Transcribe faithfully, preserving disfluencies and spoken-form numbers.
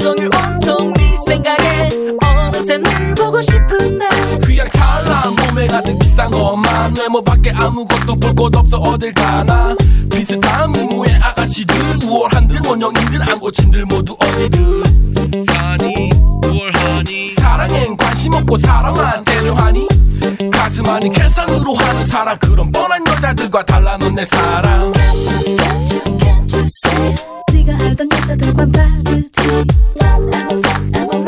종일 온통 네 생각에 어느새 널 보고 싶은데 휘황찬란 몸에 가득 비싼 것만 외모밖에 아무것도 볼 곳 없어 어딜 가나 비슷한 미모의 아가씨들 우월한 듯 원형인 듯 안 고친 들 모두 어디든 하니 우월하니 사랑엔 관심 없고 사랑만 때려하니 가슴 아닌 계산으로 하는 사랑 그런 뻔한 여자들과 달라놓은 내 사랑 Can't you, can't you see 네가 알던 여자들과는 다르지 전 알고 전 알고